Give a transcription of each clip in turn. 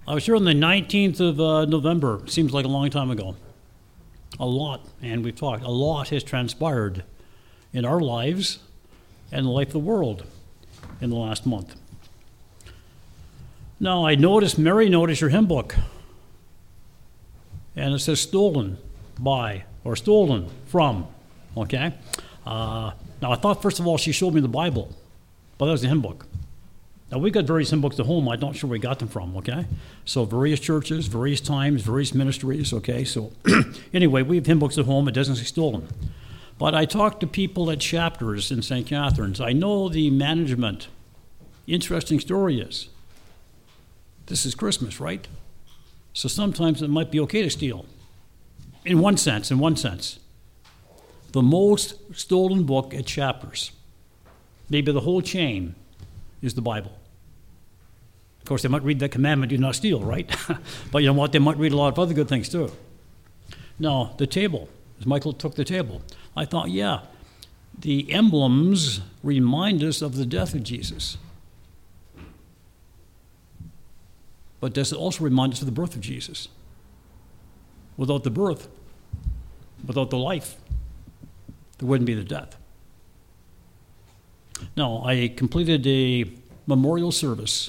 I was here on the 19th of November. Seems like a long time ago. A lot, and we've talked. A lot has transpired in our lives and the life of the world in the last month. Now, Mary noticed your hymn book. And it says stolen by or stolen from, okay? Now, I thought, first of all, she showed me the Bible, but that was the hymn book. Now, we got various hymn books at home. I'm not sure where we got them from, okay? So various churches, various times, various ministries, okay? So anyway, we have hymn books at home. It doesn't say stolen. But I talked to people at Chapters in St. Catharines. I know the management. Interesting story is, this is Christmas, right? So sometimes it might be okay to steal. In one sense. The most stolen book at Chapters, maybe the whole chain, is the Bible. Of course, they might read that commandment, do not steal, right? But you know what? They might read a lot of other good things too. Now, the table, as Michael took the table, I thought, yeah, the emblems remind us of the death of Jesus. But does it also remind us of the birth of Jesus? Without the birth, without the life, there wouldn't be the death. Now, I completed a memorial service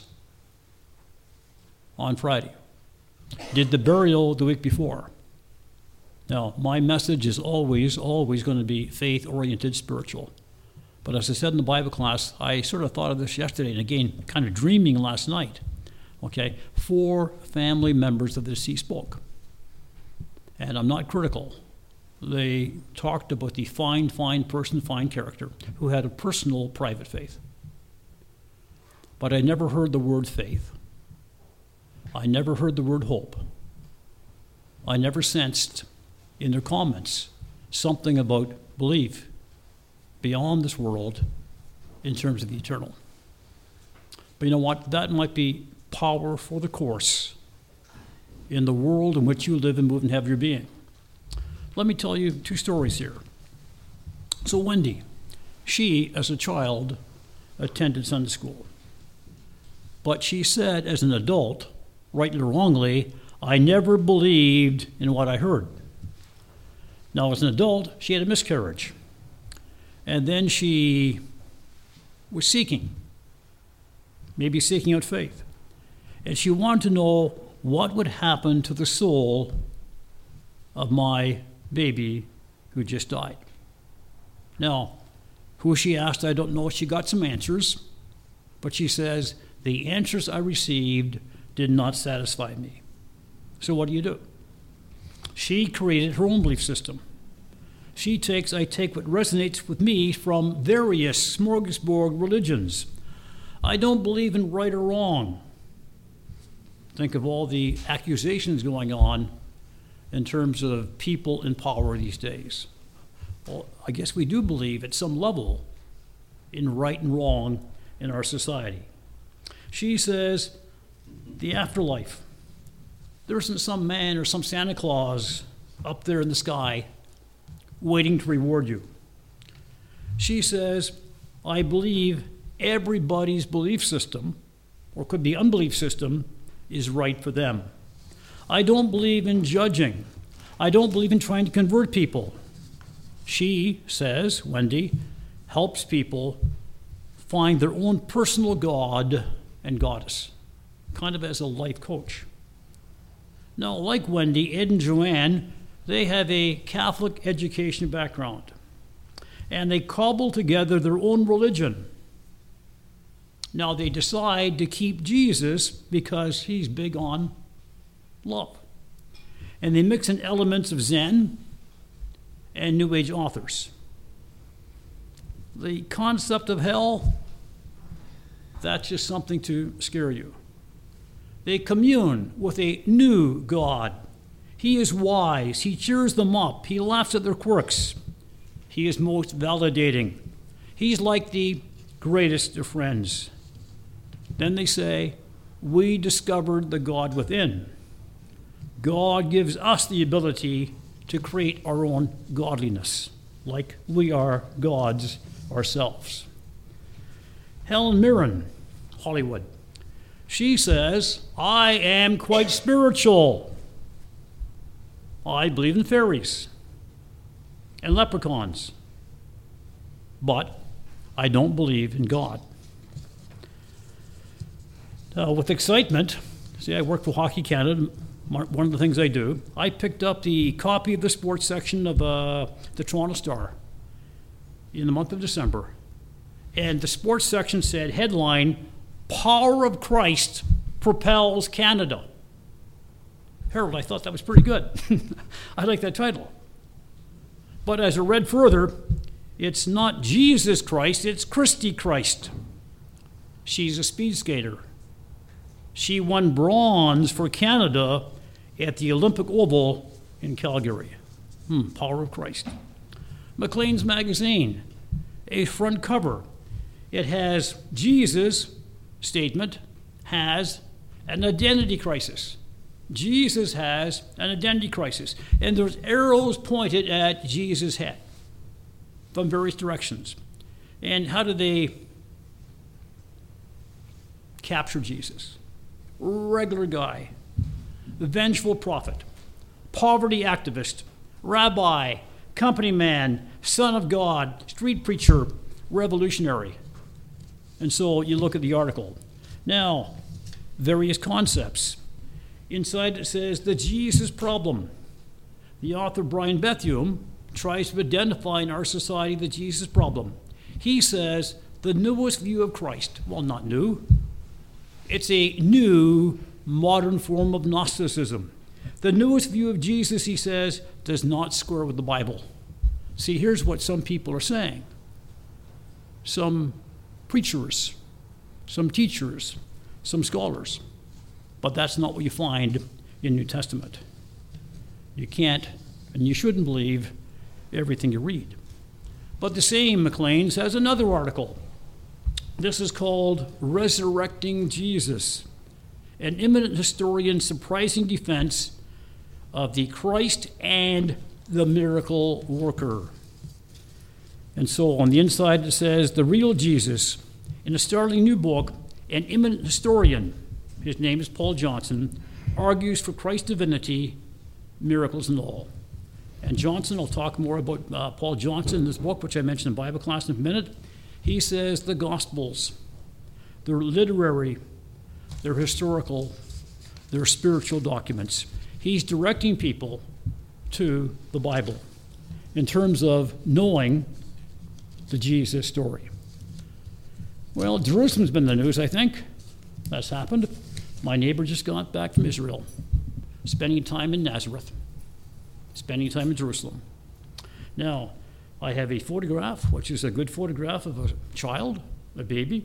on Friday. Did the burial the week before. Now, my message is always going to be faith-oriented, spiritual. But as I said in the Bible class, I sort of thought of this yesterday, and again, kind of dreaming last night. Okay, 4 family members of the deceased spoke. And I'm not critical. They talked about the fine person, fine character, who had a personal, private faith. But I never heard the word faith. I never heard the word hope. I never sensed in their comments something about belief beyond this world in terms of the eternal. But you know what? That might be power for the course in the world in which you live and move and have your being. Let me tell you 2 stories here. So Wendy, she, as a child, attended Sunday school. But she said, as an adult, rightly or wrongly, I never believed in what I heard. Now, as an adult, she had a miscarriage. And then she was seeking, maybe seeking out faith. And she wanted to know what would happen to the soul of my baby who just died. Now, who she asked, I don't know. She got some answers, but she says, the answers I received did not satisfy me. So what do? She created her own belief system. I take what resonates with me from various smorgasbord religions. I don't believe in right or wrong. Think of all the accusations going on in terms of people in power these days. Well, I guess we do believe at some level in right and wrong in our society. She says, the afterlife. There isn't some man or some Santa Claus up there in the sky waiting to reward you. She says, I believe everybody's belief system, or could be unbelief system, is right for them. I don't believe in judging. I don't believe in trying to convert people. She says, Wendy, helps people find their own personal God and goddess, kind of as a life coach. Now, like Wendy, Ed and Joanne, they have a Catholic education background, and they cobble together their own religion. Now, they decide to keep Jesus because he's big on love. And they mix in elements of Zen and New Age authors. The concept of hell, that's just something to scare you. They commune with a new God. He is wise. He cheers them up. He laughs at their quirks. He is most validating. He's like the greatest of friends. Then they say, we discovered the God within. God gives us the ability to create our own godliness, like we are gods ourselves. Helen Mirren, Hollywood. She says, I am quite spiritual. I believe in fairies and leprechauns, but I don't believe in God. With excitement, see, I work for Hockey Canada. One of the things I do, I picked up the copy of the sports section of the Toronto Star in the month of December. And the sports section said, headline, Power of Christ Propels Canada. Harold, I thought that was pretty good. I like that title. But as I read further, it's not Jesus Christ, it's Christy Christ. She's a speed skater. She won bronze for Canada at the Olympic Oval in Calgary. Power of Christ. Maclean's Magazine, a front cover. It has Jesus' statement, has an identity crisis. Jesus has an identity crisis. And there's arrows pointed at Jesus' head from various directions. And how do they capture Jesus? Regular guy, vengeful prophet, poverty activist, rabbi, company man, son of God, street preacher, revolutionary. And so you look at the article. Now, various concepts. Inside it says the Jesus problem. The author Brian Bethune tries to identify in our society the Jesus problem. He says the newest view of Christ, well, not new, it's a new modern form of Gnosticism. The newest view of Jesus, he says, does not square with the Bible. See, here's what some people are saying. Some preachers, some teachers, some scholars. But that's not what you find in New Testament. You can't and you shouldn't believe everything you read. But the same Maclean's has another article. This is called Resurrecting Jesus, an eminent historian's surprising defense of the Christ and the miracle worker. And so on the inside it says, the real Jesus, in a startling new book, an eminent historian, his name is Paul Johnson, argues for Christ's divinity, miracles and all. And Johnson, I'll talk more about Paul Johnson in this book, which I mentioned in Bible class in a minute. He says the Gospels, they're literary, they're historical, they're spiritual documents. He's directing people to the Bible in terms of knowing the Jesus story. Well, Jerusalem's been in the news, I think. That's happened. My neighbor just got back from Israel, spending time in Nazareth, spending time in Jerusalem. Now, I have a photograph, which is a good photograph of a child, a baby,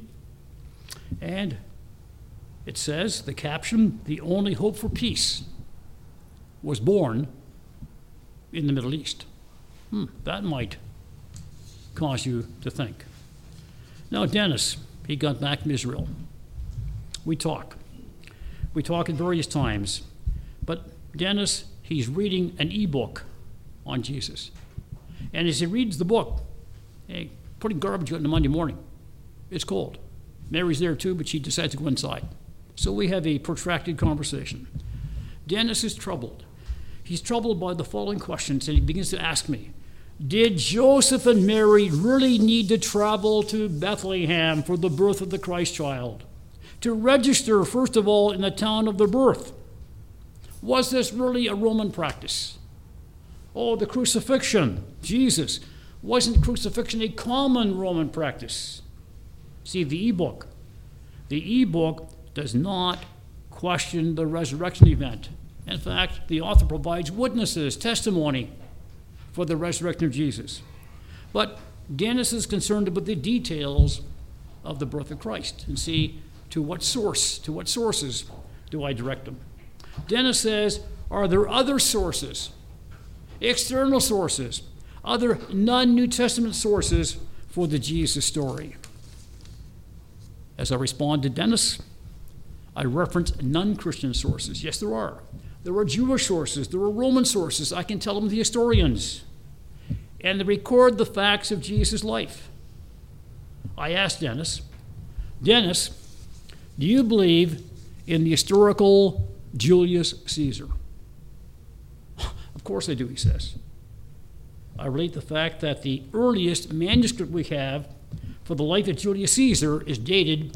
and it says, the caption, the only hope for peace was born in the Middle East. That might cause you to think. Now, Dennis, he got back from Israel. We talk. We talk at various times. But Dennis, he's reading an e-book on Jesus. And as he reads the book, putting garbage out on a Monday morning, it's cold. Mary's there too, but she decides to go inside. So we have a protracted conversation. Dennis is troubled. He's troubled by the following questions, and he begins to ask me, did Joseph and Mary really need to travel to Bethlehem for the birth of the Christ child? To register, first of all, in the town of their birth? Was this really a Roman practice? Oh, the crucifixion, Jesus. Wasn't crucifixion a common Roman practice? See, the e-book. The e-book does not question the resurrection event. In fact, the author provides witnesses, testimony for the resurrection of Jesus. But Dennis is concerned about the details of the birth of Christ and see to what sources do I direct them. Dennis says, are there other sources, external sources, other non-New Testament sources for the Jesus story? As I respond to Dennis, I reference non-Christian sources. Yes, there are. There are Jewish sources. There are Roman sources. I can tell them the historians. And they record the facts of Jesus' life. I asked Dennis, do you believe in the historical Julius Caesar? Of course I do, he says. I relate the fact that the earliest manuscript we have for the life of Julius Caesar is dated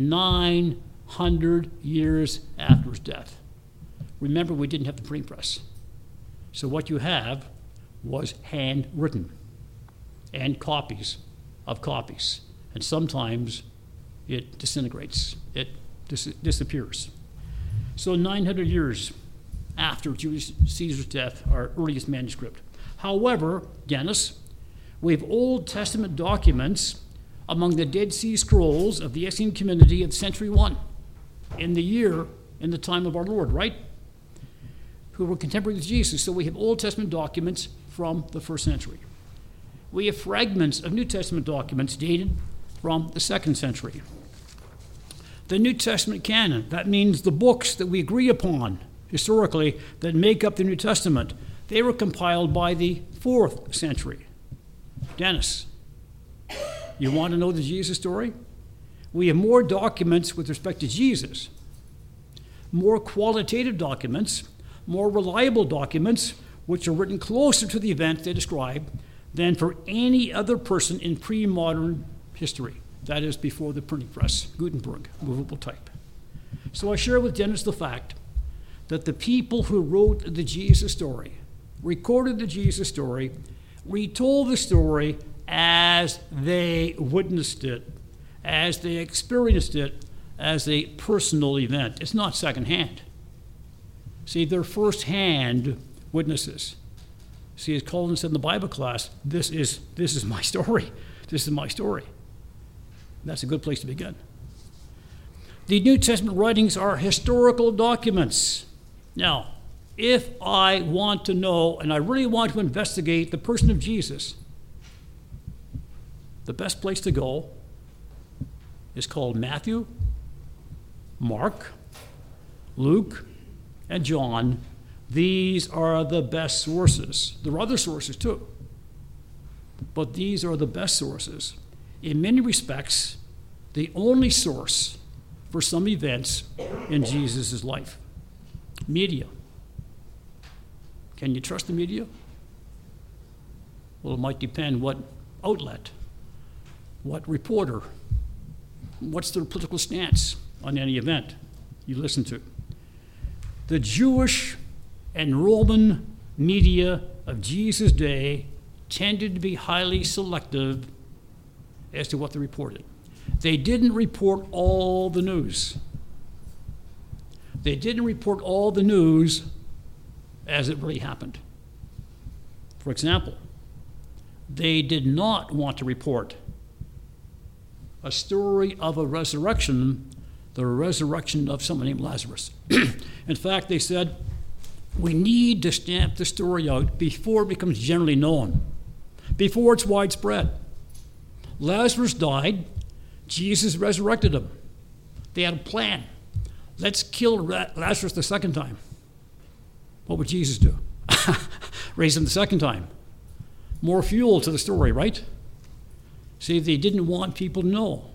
900 years after his death. Remember, we didn't have the printing press. So what you have was handwritten and copies of copies. And sometimes it disintegrates, it disappears. So 900 years after Julius Caesar's death, our earliest manuscript. However, Dennis, we have Old Testament documents among the Dead Sea Scrolls of the Essene community of century 1, in the time of our Lord, right? Who were contemporary with Jesus. So we have Old Testament documents from the 1st century. We have fragments of New Testament documents dated from the 2nd century. The New Testament canon, that means the books that we agree upon historically that make up the New Testament, they were compiled by the 4th century. Dennis, you want to know the Jesus story? We have more documents with respect to Jesus, more qualitative documents, more reliable documents, which are written closer to the event they describe than for any other person in pre-modern history. That is before the printing press, Gutenberg, movable type. So I share with Dennis the fact that the people who wrote the Jesus story, recorded the Jesus story, retold the story as they witnessed it, as they experienced it, as a personal event. It's not secondhand. See, they're first-hand witnesses. See, as Colin said in the Bible class, this is my story. This is my story. That's a good place to begin. The New Testament writings are historical documents. Now, if I want to know, and I really want to investigate the person of Jesus, the best place to go is called Matthew, Mark, Luke, and John. These are the best sources. There are other sources too, but these are the best sources. In many respects, the only source for some events in Jesus' life. Media. Can you trust the media? Well, it might depend what outlet, what reporter, what's their political stance on any event you listen to. The Jewish and Roman media of Jesus' day tended to be highly selective as to what they reported. They didn't report all the news. They didn't report all the news as it really happened. For example, they did not want to report a story of a resurrection, the resurrection of someone named Lazarus. In fact, they said, we need to stamp the story out before it becomes generally known, before it's widespread. Lazarus died, Jesus resurrected him. They had a plan. Let's kill Lazarus the second time. What would Jesus do? Raise him the second time. More fuel to the story, right? See, they didn't want people to know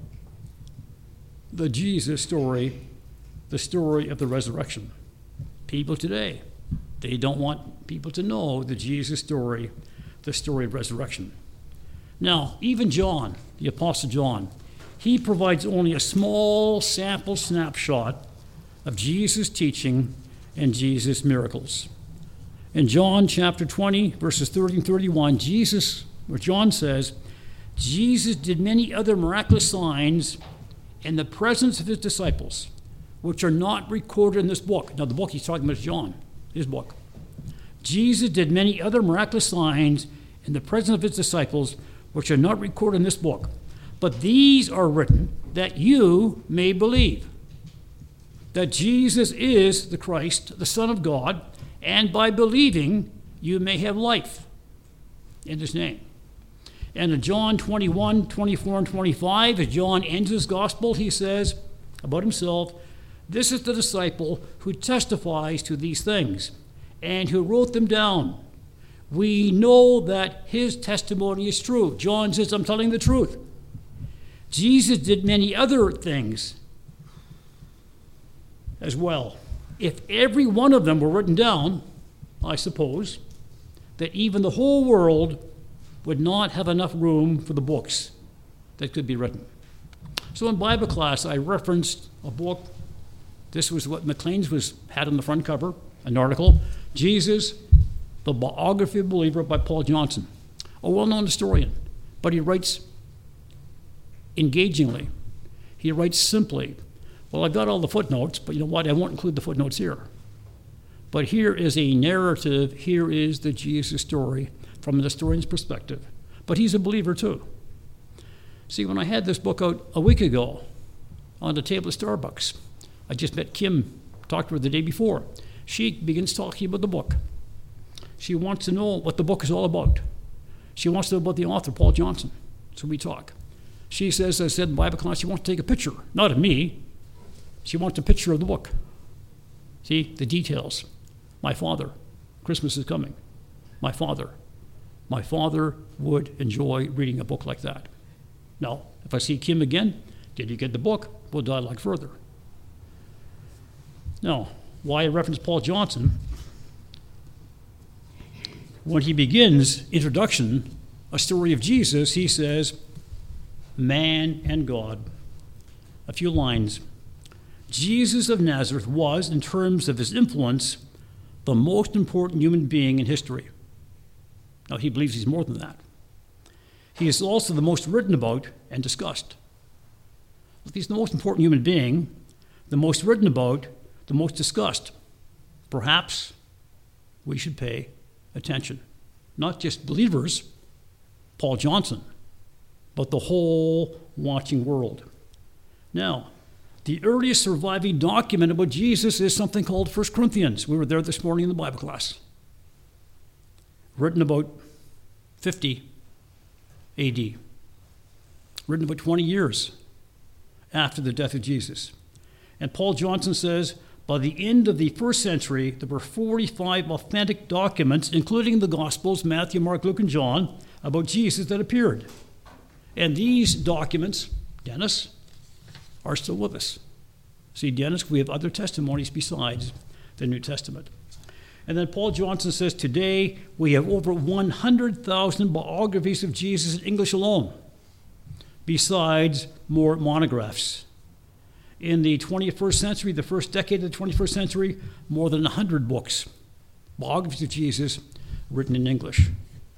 the Jesus story, the story of the resurrection. People today, they don't want people to know the Jesus story, the story of resurrection. Now, even John, the Apostle John, he provides only a small sample snapshot of Jesus' teaching and Jesus' miracles. In John chapter 20, verses 30 and 31, John says, Jesus did many other miraculous signs in the presence of his disciples, which are not recorded in this book. Now, the book he's talking about is John, his book. Jesus did many other miraculous signs in the presence of his disciples, which are not recorded in this book. But these are written that you may believe that Jesus is the Christ, the Son of God, and by believing you may have life in his name. And in John 21, 24, and 25, as John ends his gospel, he says about himself, this is the disciple who testifies to these things and who wrote them down. We know that his testimony is true. John says, I'm telling the truth. Jesus did many other things. as well. If every one of them were written down, I suppose that even the whole world would not have enough room for the books that could be written. So in Bible class, I referenced a book. This was what Maclean's had on the front cover, an article, Jesus, the Biography of a Believer by Paul Johnson, a well-known historian, but he writes engagingly. He writes simply. Well, I've got all the footnotes, but you know what? I won't include the footnotes here. But here is a narrative. Here is the Jesus story from an historian's perspective. But he's a believer too. See, when I had this book out a week ago on the table at Starbucks, I just met Kim, talked to her the day before. She begins talking about the book. She wants to know what the book is all about. She wants to know about the author, Paul Johnson. So we talk. She says, I said in Bible class, she wants to take a picture, not of me. She wants a picture of the book. See, the details. My father, Christmas is coming. My father would enjoy reading a book like that. Now, if I see Kim again, did you get the book? We'll dialogue further. Now, why I reference Paul Johnson? When he begins introduction, a story of Jesus, he says, man and God. A few lines. Jesus of Nazareth was, in terms of his influence, the most important human being in history. Now, he believes he's more than that. He is also the most written about and discussed. If he's the most important human being, the most written about, the most discussed, perhaps we should pay attention. Not just believers, Paul Johnson, but the whole watching world. Now, the earliest surviving document about Jesus is something called 1 Corinthians. We were there this morning in the Bible class. Written about 50 AD. Written about 20 years after the death of Jesus. And Paul Johnson says, by the end of the first century, there were 45 authentic documents, including the Gospels, Matthew, Mark, Luke, and John, about Jesus that appeared. And these documents, Dennis, are still with us. See, Dennis, we have other testimonies besides the New Testament. And then Paul Johnson says, today we have over 100,000 biographies of Jesus in English alone, besides more monographs. In the 21st century, the first decade of the 21st century, more than 100 books, biographies of Jesus, written in English.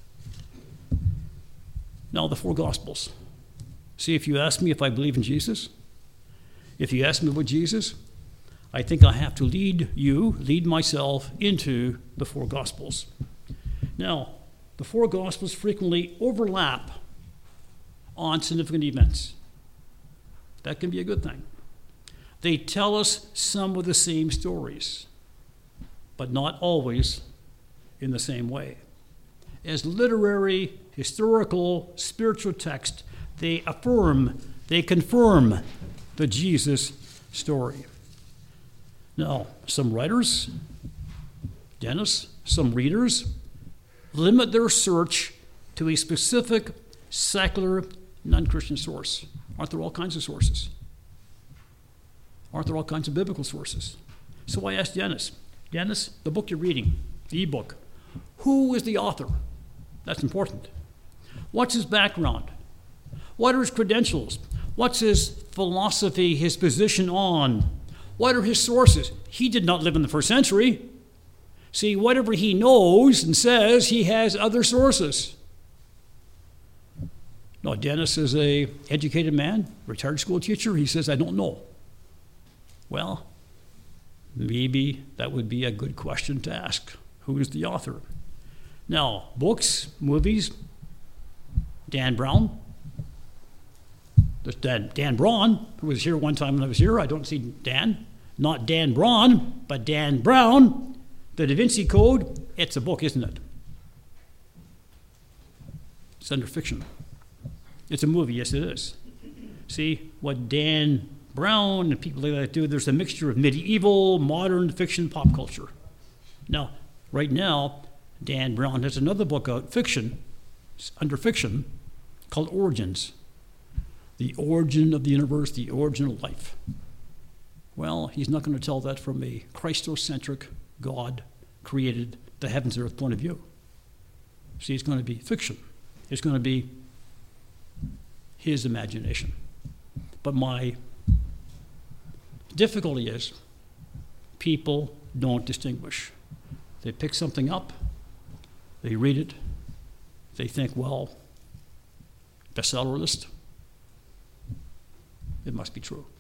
Now, the four Gospels. See, if you ask me if I believe in Jesus, if you ask me about Jesus, I think I have to lead myself into the four Gospels. Now, the four Gospels frequently overlap on significant events. That can be a good thing. They tell us some of the same stories, but not always in the same way. As literary, historical, spiritual text, they confirm the Jesus story. Now, some writers, Dennis, some readers, limit their search to a specific secular, non-Christian source. Aren't there all kinds of sources? Aren't there all kinds of biblical sources? So I asked Dennis, the book you're reading, the e-book, who is the author? That's important. What's his background? What are his credentials? What's his philosophy, his position on? What are his sources? He did not live in the first century. See, whatever he knows and says, he has other sources. No, Dennis is an educated man, retired school teacher. He says, I don't know. Well, maybe that would be a good question to ask. Who is the author? Now, books, movies, Dan Brown. There's Dan Braun, who was here one time when I was here. I don't see Dan. Not Dan Braun, but Dan Brown. The Da Vinci Code, it's a book, isn't it? It's under fiction. It's a movie, yes it is. See, what Dan Brown and people like that do, there's a mixture of medieval, modern fiction, pop culture. Now, right now, Dan Brown has another book out, fiction, under fiction, called Origins. The origin of the universe, the origin of life. Well, he's not going to tell that from a Christocentric, God created the heavens and earth point of view. See, it's going to be fiction. It's going to be his imagination. But my difficulty is people don't distinguish. They pick something up, they read it, they think, well, bestseller list, it must be true.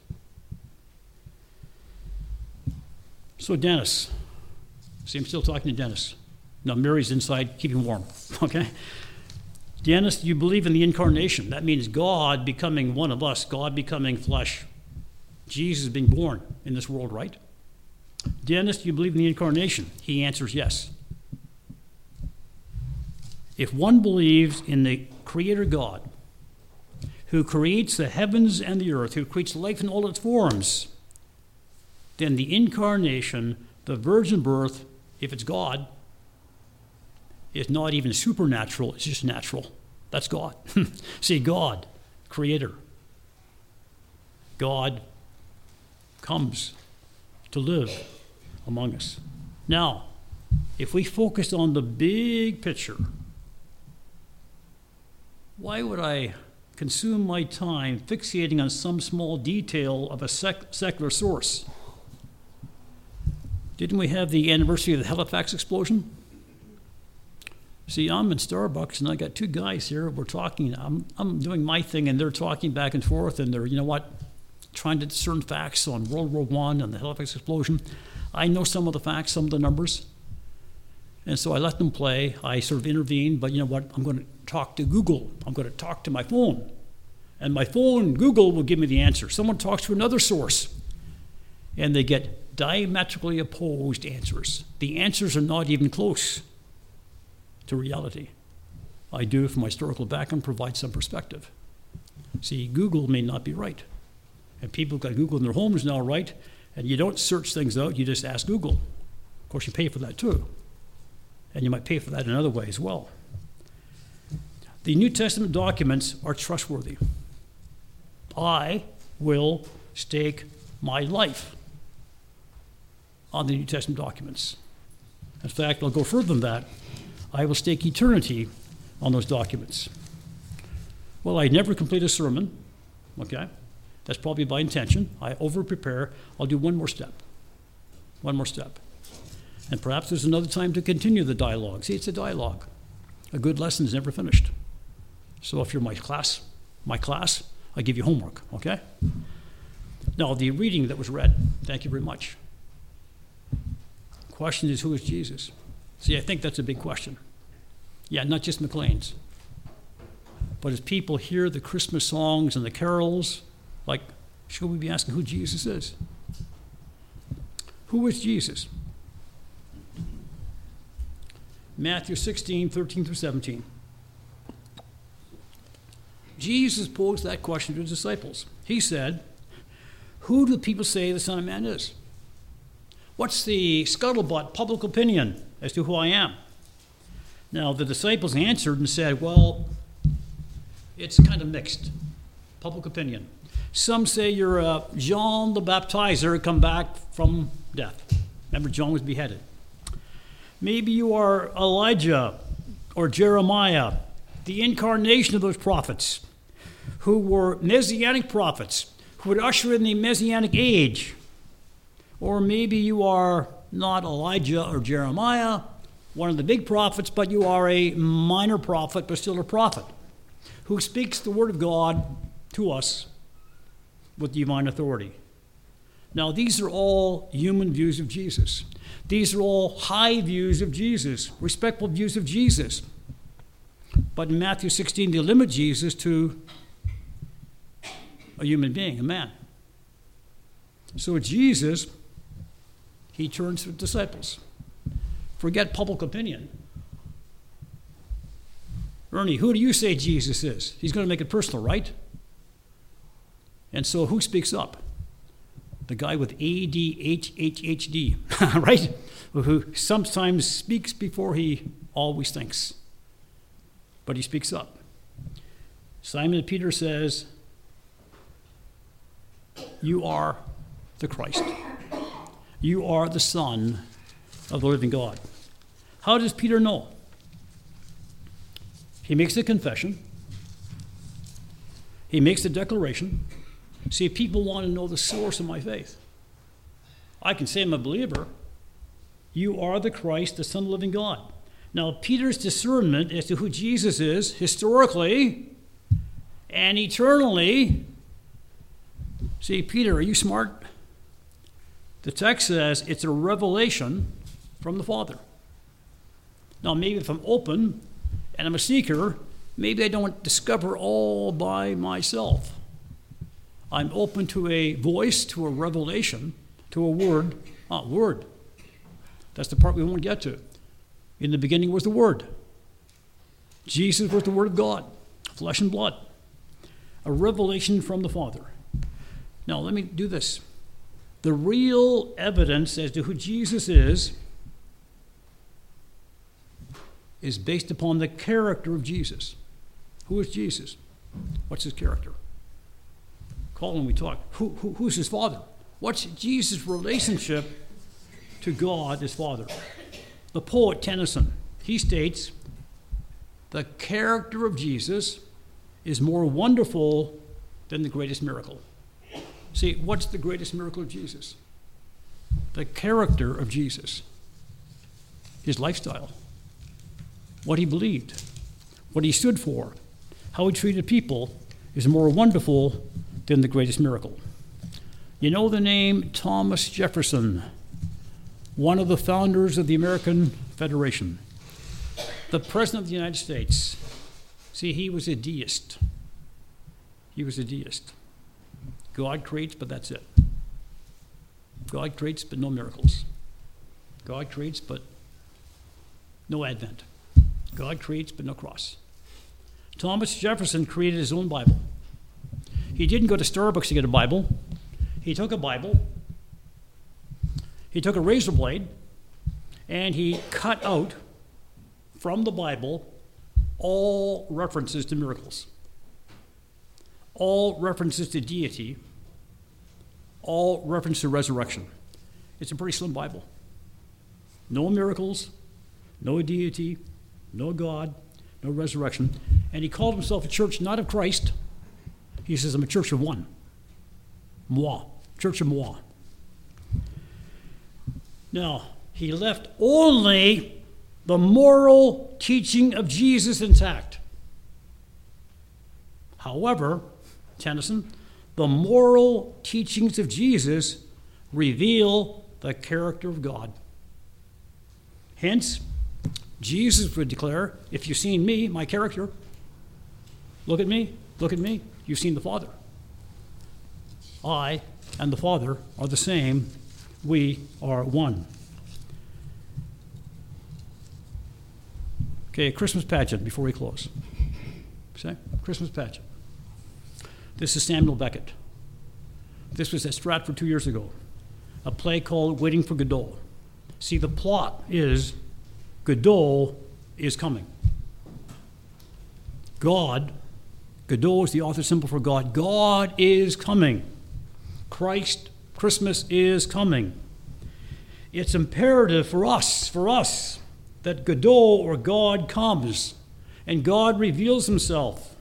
So Dennis, see, I'm still talking to Dennis. Now Mary's inside keeping warm, okay? Dennis, do you believe in the incarnation? That means God becoming one of us, God becoming flesh, Jesus being born in this world, right? Dennis, do you believe in the incarnation? He answers yes. If one believes in the Creator God, who creates the heavens and the earth, who creates life in all its forms, then the incarnation, the virgin birth, if it's God, is not even supernatural, it's just natural. That's God. See, God, Creator, God comes to live among us. Now, if we focus on the big picture, why would I consume my time fixating on some small detail of a secular source? Didn't we have the anniversary of the Halifax explosion? See, I'm in Starbucks, and I got two guys here. We're talking. I'm doing my thing, and they're talking back and forth, and they're, you know what, trying to discern facts on World War I and the Halifax explosion. I know some of the facts, some of the numbers. And so I let them play. I sort of intervened, but you know what? I'm going to talk to Google. I'm going to talk to my phone. And my phone, Google, will give me the answer. Someone talks to another source, and they get diametrically opposed answers. The answers are not even close to reality. I do, from my historical background, provide some perspective. See, Google may not be right. And people got Google in their homes now, right? And you don't search things out, you just ask Google. Of course, you pay for that too. And you might pay for that in another way as well. The New Testament documents are trustworthy. I will stake my life on the New Testament documents. In fact, I'll go further than that. I will stake eternity on those documents. Well, I never complete a sermon, okay? That's probably by intention. I over-prepare. I'll do one more step. One more step. And perhaps there's another time to continue the dialogue. See, it's a dialogue. A good lesson is never finished. So if you're my class, I give you homework, okay? Now, the reading that was read, thank you very much. Question is, who is Jesus? See, I think that's a big question. Yeah, not just McLean's. But as people hear the Christmas songs and the carols, like, should we be asking who Jesus is? Who is Jesus? Matthew 16, 13 through 17. Jesus posed that question to his disciples. He said, who do people say the Son of Man is? What's the scuttlebutt public opinion as to who I am? Now, the disciples answered and said, well, it's kind of mixed, public opinion. Some say you're John the Baptizer come back from death. Remember, John was beheaded. Maybe you are Elijah or Jeremiah, the incarnation of those prophets who were messianic prophets who would usher in the messianic age. Or maybe you are not Elijah or Jeremiah, one of the big prophets, but you are a minor prophet, but still a prophet, who speaks the word of God to us with divine authority. Now, these are all human views of Jesus. These are all high views of Jesus, respectful views of Jesus. But in Matthew 16, they limit Jesus to a human being, a man. So Jesus, he turns to the disciples. Forget public opinion. Ernie, who do you say Jesus is? He's going to make it personal, right? And so who speaks up? The guy with ADHD, right? Who sometimes speaks before he always thinks. But he speaks up. Simon Peter says, you are the Christ. You are the Son of the living God. How does Peter know? He makes the confession. He makes the declaration. See, people want to know the source of my faith. I can say I'm a believer. You are the Christ, the Son of the living God. Now, Peter's discernment as to who Jesus is, historically and eternally. See, Peter, are you smart? The text says it's a revelation from the Father. Now, maybe if I'm open and I'm a seeker, maybe I don't discover all by myself. I'm open to a voice, to a revelation, to a word. Word. That's the part we won't get to. In the beginning was the Word. Jesus was the Word of God, flesh and blood. A revelation from the Father. Now, let me do this. The real evidence as to who Jesus is based upon the character of Jesus. Who is Jesus? What's his character? Colin, we talk. Who's his father? What's Jesus' relationship to God, his Father? The poet Tennyson, he states, the character of Jesus is more wonderful than the greatest miracle. See, what's the greatest miracle of Jesus? The character of Jesus. His lifestyle. What he believed. What he stood for. How he treated people is more wonderful than the greatest miracle. You know the name Thomas Jefferson, one of the founders of the American Federation, the President of the United States. See, he was a deist. He was a deist. God creates, but that's it. God creates, but no miracles. God creates, but no Advent. God creates, but no cross. Thomas Jefferson created his own Bible. He didn't go to Starbucks to get a Bible. He took a Bible. He took a razor blade, and he cut out from the Bible all references to miracles, all references to deity, all reference to resurrection. It's a pretty slim Bible. No miracles, no deity, no God, no resurrection. And he called himself a church not of Christ. He says, I'm a church of one. Moi. Church of moi. Now, he left only the moral teaching of Jesus intact. However, Tennyson, the moral teachings of Jesus reveal the character of God. Hence, Jesus would declare, if you've seen me, my character, look at me, you've seen the Father. I and the Father are the same. We are one. Okay, Christmas pageant before we close. See? Christmas pageant. This is Samuel Beckett. This was at Stratford 2 years ago. A play called Waiting for Godot. See, the plot is Godot is coming. God, Godot is the author symbol for God. God is coming. Christmas is coming. It's imperative for us, that Godot or God comes and God reveals himself.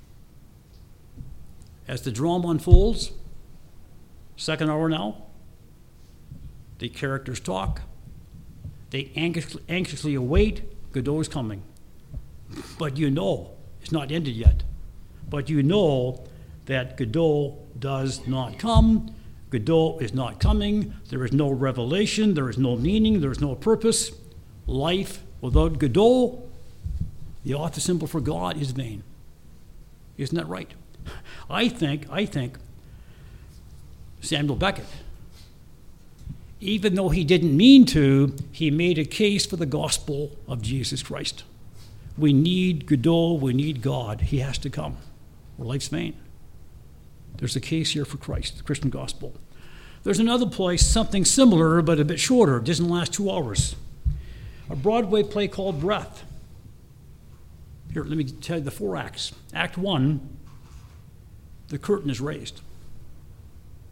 As the drama unfolds, second hour now, the characters talk. They anxiously await Godot is coming. But you know, it's not ended yet. But you know that Godot does not come. Godot is not coming. There is no revelation. There is no meaning. There is no purpose. Life without Godot, the author symbol for God, is vain. Isn't that right? I think Samuel Beckett, even though he didn't mean to, he made a case for the gospel of Jesus Christ. We need Godot, we need God. He has to come, or life's vain. There's a case here for Christ, the Christian gospel. There's another place, something similar, but a bit shorter. It doesn't last 2 hours. A Broadway play called Breath. Here, let me tell you the 4 acts. Act 1, the curtain is raised.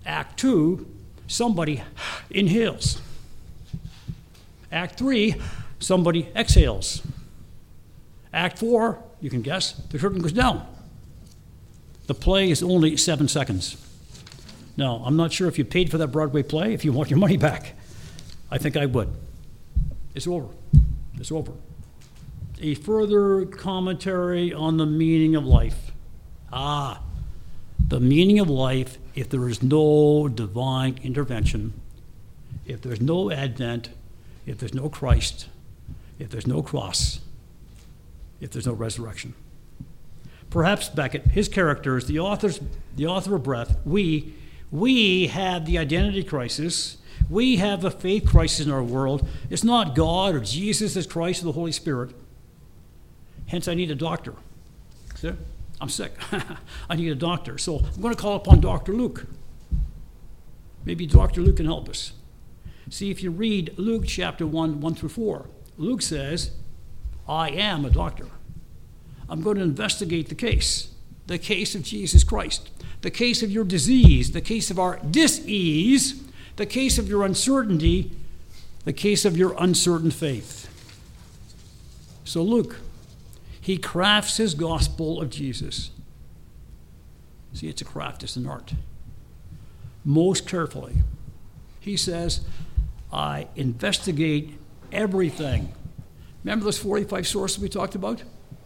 Act 2, somebody inhales. Act 3, somebody exhales. Act 4, you can guess, the curtain goes down. The play is only 7 seconds. Now, I'm not sure if you paid for that Broadway play, if you want your money back. I think I would. It's over. It's over. A further commentary on the meaning of life. The meaning of life, if there is no divine intervention, if there's no Advent, if there's no Christ, if there's no cross, if there's no resurrection. Perhaps Beckett, his characters, the author of Breath, we have the identity crisis. We have a faith crisis in our world. It's not God or Jesus, it's Christ or the Holy Spirit. Hence, I need a doctor. See? I'm sick. I need a doctor. So I'm going to call upon Dr. Luke. Maybe Dr. Luke can help us. See, if you read Luke chapter 1 through 4, Luke says, I am a doctor. I'm going to investigate the case of Jesus Christ, the case of your disease, the case of our dis-ease, the case of your uncertainty, the case of your uncertain faith. So Luke, he crafts his gospel of Jesus. See, it's a craft, it's an art. Most carefully. He says, I investigate everything. Remember those 45 sources we talked about?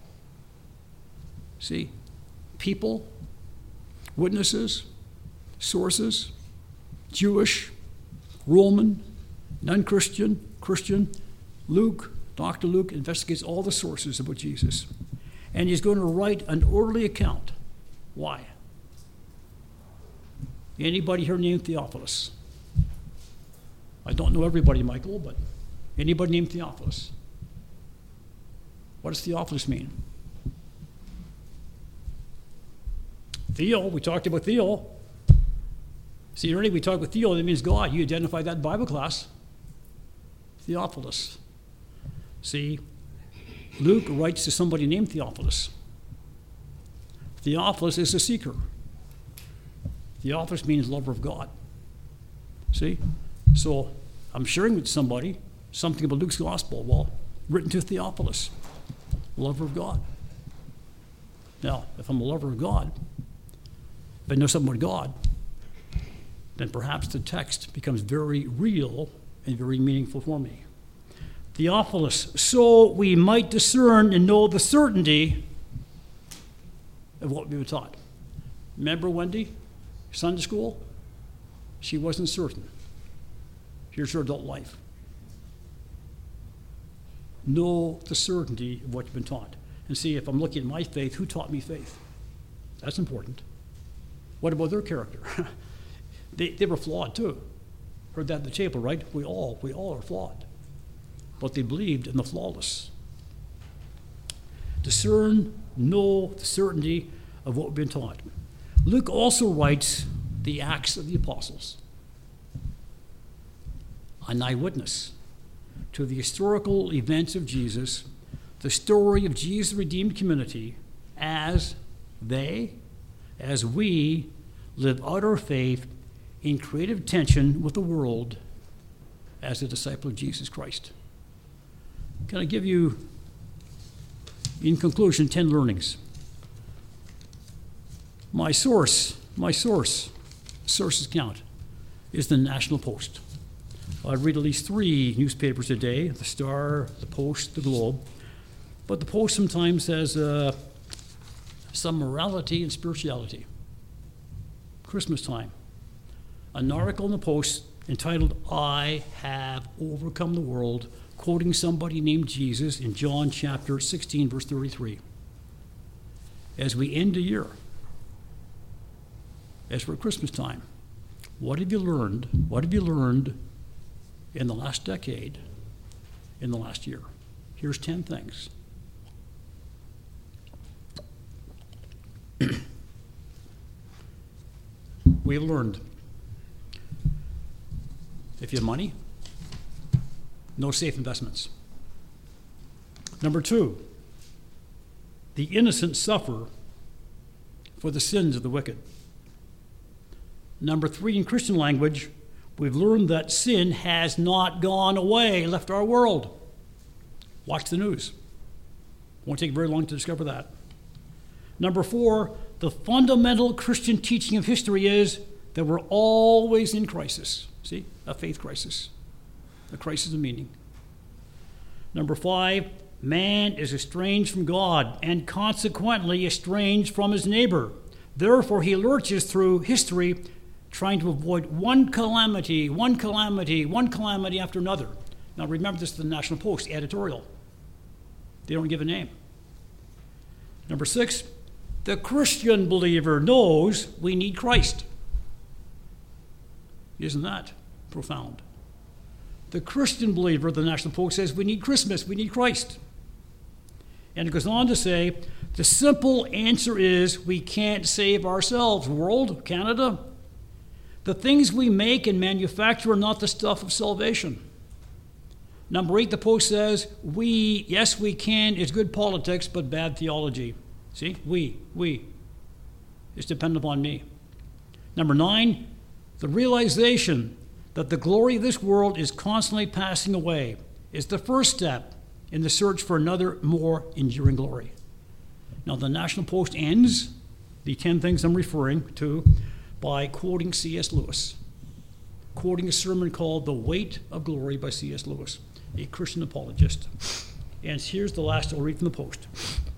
See, people, witnesses, sources, Jewish, Roman, non-Christian, Christian. Luke, Dr. Luke investigates all the sources about Jesus. And he's going to write an orderly account. Why? Anybody here named Theophilus? I don't know everybody, Michael, but anybody named Theophilus? What does Theophilus mean? Theo, we talked about Theo. See, earlier we talked about Theo, that means God. You identified that in Bible class. Theophilus. See, Luke writes to somebody named Theophilus. Theophilus is a seeker. Theophilus means lover of God. See? So I'm sharing with somebody something about Luke's gospel. Well, written to Theophilus, lover of God. Now, if I'm a lover of God, if I know something about God, then perhaps the text becomes very real and very meaningful for me. Theophilus, so we might discern and know the certainty of what we were taught. Remember Wendy, Sunday school? She wasn't certain. Here's her adult life. Know the certainty of what you've been taught. And see, if I'm looking at my faith, who taught me faith? That's important. What about their character? They were flawed too. Heard that at the table, right? We all are flawed. But they believed in the flawless. Discern, know the certainty of what we've been taught. Luke also writes the Acts of the Apostles. An eyewitness to the historical events of Jesus, the story of Jesus' redeemed community, as we live out our faith in creative tension with the world as a disciple of Jesus Christ. Can I give you, in conclusion, 10 learnings? My sources count, is the National Post. I read at least 3 newspapers a day, the Star, the Post, the Globe. But the Post sometimes has some morality and spirituality. Christmas time. An article in the Post entitled, I have overcome the world, quoting somebody named Jesus in John chapter 16, verse 33. As we end the year, as we're Christmas time, what have you learned? What have you learned in the last decade, in the last year? Here's 10 things. We've learned, if you have money, no safe investments. Number 2, the innocent suffer for the sins of the wicked. Number 3, in Christian language, we've learned that sin has not gone away, left our world. Watch the news. Won't take very long to discover that. Number 4, the fundamental Christian teaching of history is that we're always in crisis. See, a faith crisis, a crisis of meaning. Number 5, man is estranged from God and consequently estranged from his neighbor. Therefore, he lurches through history trying to avoid one calamity after another. Now remember, this is the National Post editorial. They don't give a name. Number 6, the Christian believer knows we need Christ. Isn't that profound? The Christian believer, the National Post says, we need Christmas, we need Christ. And it goes on to say, the simple answer is we can't save ourselves. World, Canada, the things we make and manufacture are not the stuff of salvation. Number 8, the Post says, yes, we can, it's good politics, but bad theology. See, we. It's dependent upon me. Number 9, the realization that the glory of this world is constantly passing away is the first step in the search for another more enduring glory. Now, the National Post ends the 10 things I'm referring to by quoting C.S. Lewis, quoting a sermon called The Weight of Glory by C.S. Lewis, a Christian apologist. And here's the last I'll read from the Post.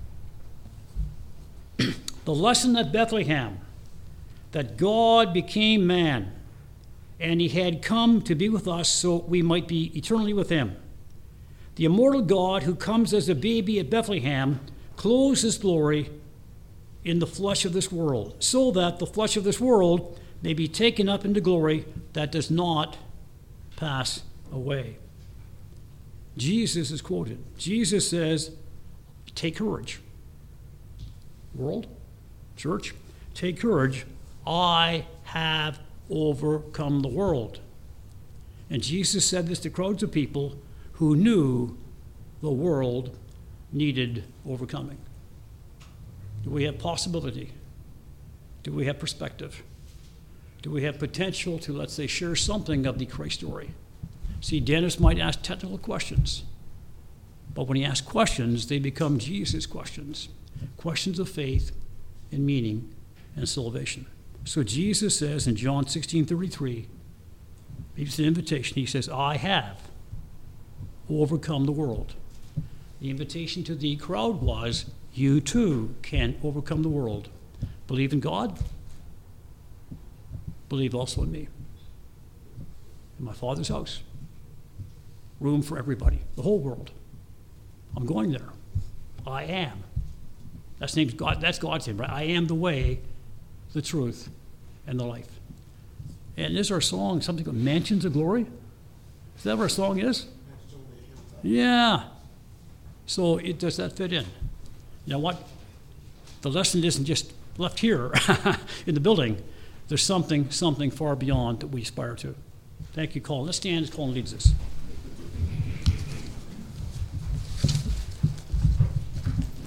The lesson at Bethlehem, that God became man, and he had come to be with us so we might be eternally with him. The immortal God who comes as a baby at Bethlehem clothes his glory in the flesh of this world, so that the flesh of this world may be taken up into glory that does not pass away. Jesus is quoted. Jesus says, take courage. World, church, take courage. I have overcome the world. And Jesus said this to crowds of people who knew the world needed overcoming. Do we have possibility? Do we have perspective? Do we have potential to, let's say, share something of the Christ story? See, Dennis might ask technical questions, but when he asks questions, they become Jesus questions, questions of faith and meaning and salvation. So Jesus says in John 16:33, it's an invitation. He says, I have overcome the world. The invitation to the crowd was, you too can overcome the world. Believe in God. Believe also in me. In my Father's house. Room for everybody, the whole world. I'm going there. I am. That's God's name, right? I am the way, the truth, and the life. And is our song something called Mansions of Glory? Is that what our song is? Yeah. So does that fit in? Now what? The lesson isn't just left here in the building. There's something far beyond that we aspire to. Thank you, Colin. Let's stand as Colin leads us.